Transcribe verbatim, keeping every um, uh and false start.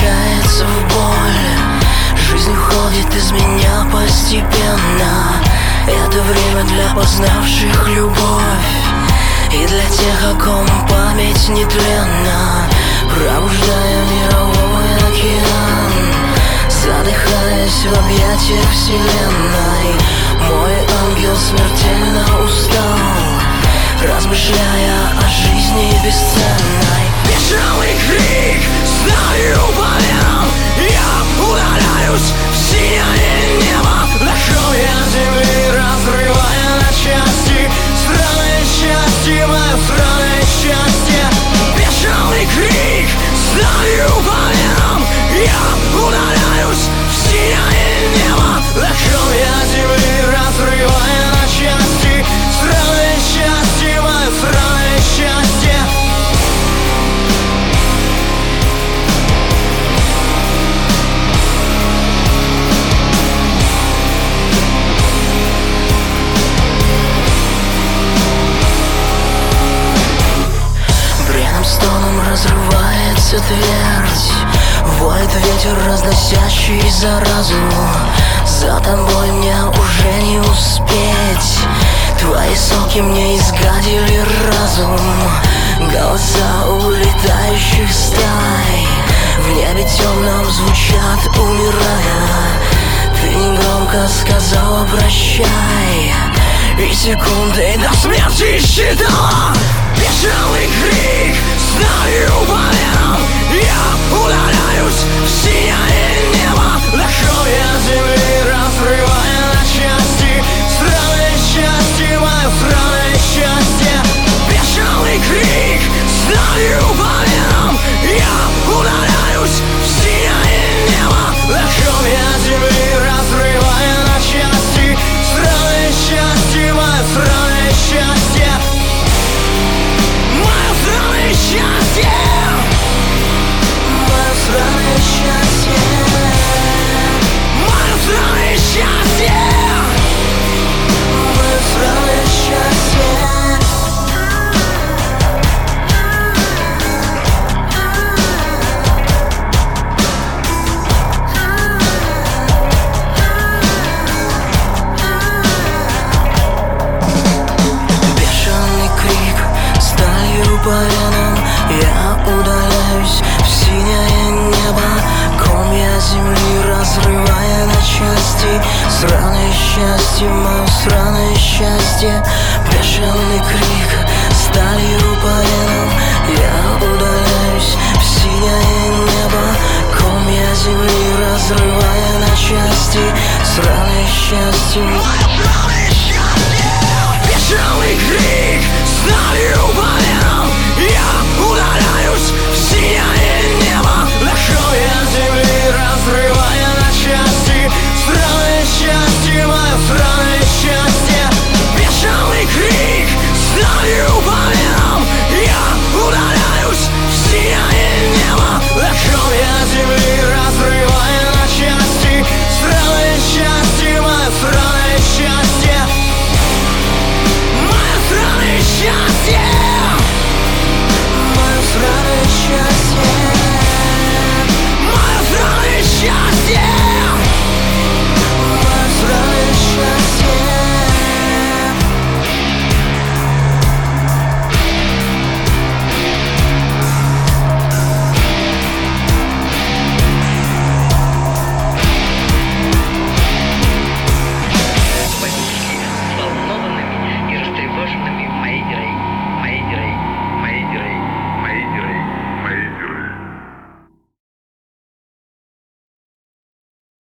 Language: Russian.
превращается в боль. Жизнь уходит из меня постепенно. Это время для познавших любовь и для тех, о ком память нетленна, пробуждая мировой океан, задыхаясь в объятиях вселенной. Мой ангел смертельно устал, размышляя о жизни бесценной. Бешеный крик, знаю по венам, я удаляюсь в синее небо, на края земли, разрывая на части странное счастье, мое странное счастье. Бешеный крик, знаю по венам, я удаляюсь в синее небо, на края земли, разрывая на части странное счастье, мое странное счастье. Стоном разрывается твердь, воет ветер, разносящий заразу. За тобой мне уже не успеть, твои соки мне изгадили разум. Голоса улетающих стай в небе темном звучат, умирая. Ты негромко сказала прощай, и секунды до смерти считала. Бешеный крик, знаю по венам, я удаляюсь в синее небо, на края земли, разрывая на части странное счастье, мое странное счастье. Бешеный крик, знаю по венам, я удаляюсь в синее небо, на края земли, разрывая на части странное счастье, мое странное счастье. Мое странное счастье, мое странное счастье, мое странное счастье, мое странное счастье. Бешеный крик, сталью по венам, я удаляюсь в синее небо, комья земли разрывая на части сраное счастье, мое сраное счастье. Бешеный крик, сталью по венам, я удаляюсь в синее небо, комья земли разрывая на части сраное счастье, мое сраное счастье. Бешеный крик, сталью